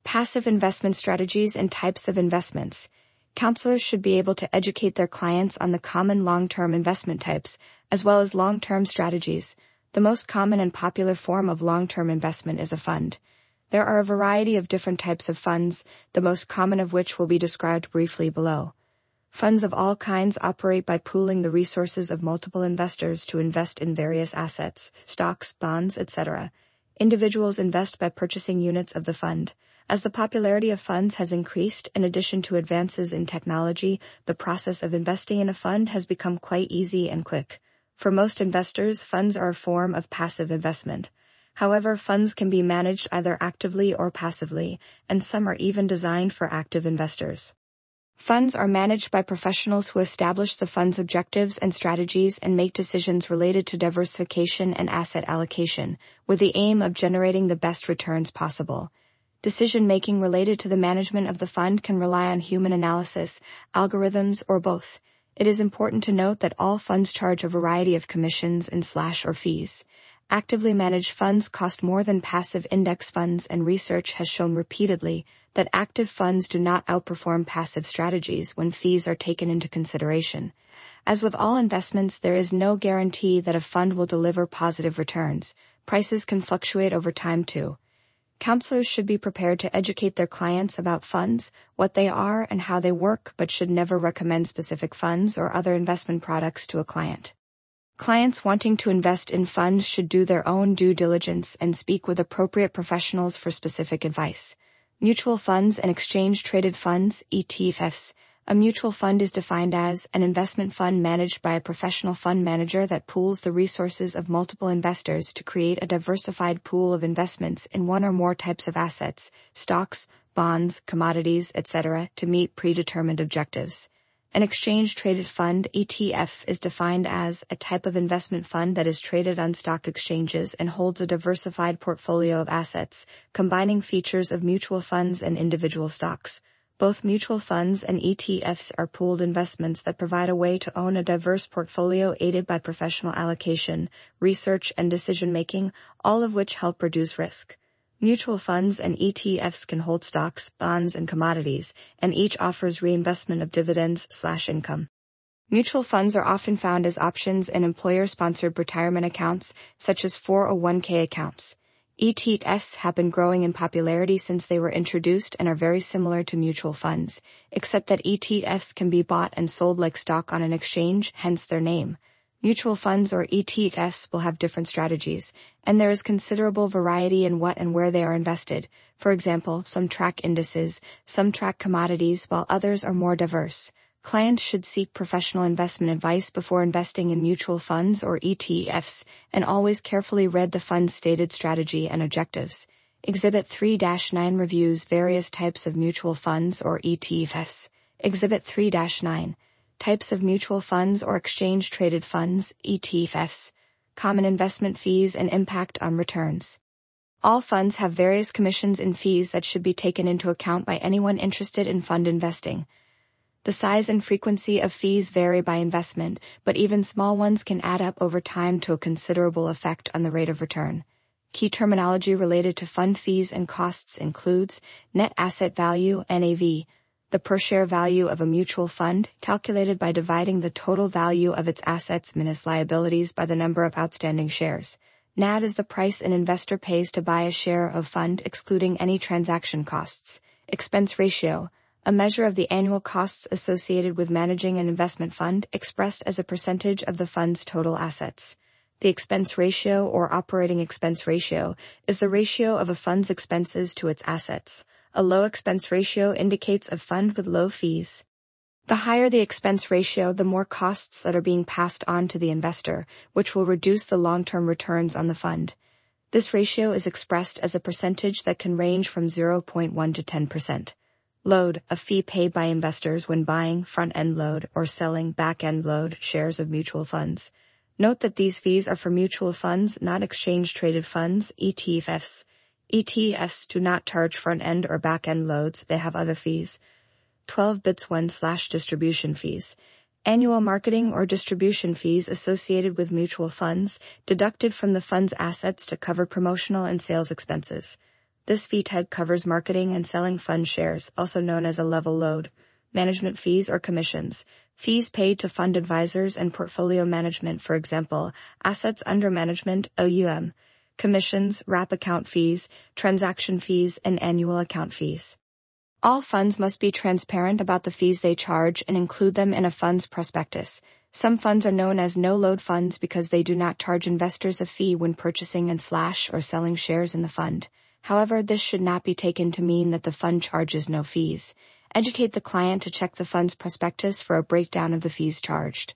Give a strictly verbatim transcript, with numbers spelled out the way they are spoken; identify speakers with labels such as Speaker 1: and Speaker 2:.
Speaker 1: Passive investment strategies and types of investments. Counselors should be able to educate their clients on the common long-term investment types, as well as long-term strategies. The most common and popular form of long-term investment is a fund. There are a variety of different types of funds, the most common of which will be described briefly below. Funds of all kinds operate by pooling the resources of multiple investors to invest in various assets, stocks, bonds, et cetera. Individuals invest by purchasing units of the fund. As the popularity of funds has increased, in addition to advances in technology, the process of investing in a fund has become quite easy and quick. For most investors, funds are a form of passive investment. However, funds can be managed either actively or passively, and some are even designed for active investors. Funds are managed by professionals who establish the fund's objectives and strategies and make decisions related to diversification and asset allocation, with the aim of generating the best returns possible. Decision-making related to the management of the fund can rely on human analysis, algorithms, or both. It is important to note that all funds charge a variety of commissions and slash or fees. Actively managed funds cost more than passive index funds, and research has shown repeatedly that active funds do not outperform passive strategies when fees are taken into consideration. As with all investments, there is no guarantee that a fund will deliver positive returns. Prices can fluctuate over time too. Counselors should be prepared to educate their clients about funds, what they are and how they work, but should never recommend specific funds or other investment products to a client. Clients wanting to invest in funds should do their own due diligence and speak with appropriate professionals for specific advice. Mutual funds and exchange-traded funds, E T Fs. A mutual fund is defined as an investment fund managed by a professional fund manager that pools the resources of multiple investors to create a diversified pool of investments in one or more types of assets, stocks, bonds, commodities, et cetera, to meet predetermined objectives. An exchange-traded fund, E T F, is defined as a type of investment fund that is traded on stock exchanges and holds a diversified portfolio of assets, combining features of mutual funds and individual stocks. Both mutual funds and E T Fs are pooled investments that provide a way to own a diverse portfolio aided by professional allocation, research, and decision-making, all of which help reduce risk. Mutual funds and E T Fs can hold stocks, bonds, and commodities, and each offers reinvestment of dividends slash income. Mutual funds are often found as options in employer-sponsored retirement accounts, such as four oh one k accounts. E T Fs have been growing in popularity since they were introduced and are very similar to mutual funds, except that E T Fs can be bought and sold like stock on an exchange, hence their name. Mutual funds or E T Fs will have different strategies, and there is considerable variety in what and where they are invested. For example, some track indices, some track commodities, while others are more diverse. Clients should seek professional investment advice before investing in mutual funds or E T Fs, and always carefully read the fund's stated strategy and objectives. Exhibit three dash nine reviews various types of mutual funds or E T Fs. Exhibit three dash nine. Types of mutual funds or exchange-traded funds, E T Fs. Common investment fees and impact on returns. All funds have various commissions and fees that should be taken into account by anyone interested in fund investing. The size and frequency of fees vary by investment, but even small ones can add up over time to a considerable effect on the rate of return. Key terminology related to fund fees and costs includes net asset value, N A V, the per-share value of a mutual fund, calculated by dividing the total value of its assets minus liabilities by the number of outstanding shares. N A V is the price an investor pays to buy a share of fund, excluding any transaction costs. Expense ratio, a measure of the annual costs associated with managing an investment fund, expressed as a percentage of the fund's total assets. The expense ratio or operating expense ratio is the ratio of a fund's expenses to its assets. A low expense ratio indicates a fund with low fees. The higher the expense ratio, the more costs that are being passed on to the investor, which will reduce the long-term returns on the fund. This ratio is expressed as a percentage that can range from zero point one to ten percent. Load, a fee paid by investors when buying front-end load or selling back-end load shares of mutual funds. Note that these fees are for mutual funds, not exchange-traded funds, E T Fs. E T Fs do not charge front-end or back-end loads, they have other fees. twelve bits one slash distribution fees. Annual marketing or distribution fees associated with mutual funds, deducted from the fund's assets to cover promotional and sales expenses. This fee type covers marketing and selling fund shares, also known as a level load, management fees or commissions, fees paid to fund advisors and portfolio management, for example, assets under management, A U M, commissions, wrap account fees, transaction fees, and annual account fees. All funds must be transparent about the fees they charge and include them in a fund's prospectus. Some funds are known as no-load funds because they do not charge investors a fee when purchasing and slash or selling shares in the fund. However, this should not be taken to mean that the fund charges no fees. Educate the client to check the fund's prospectus for a breakdown of the fees charged.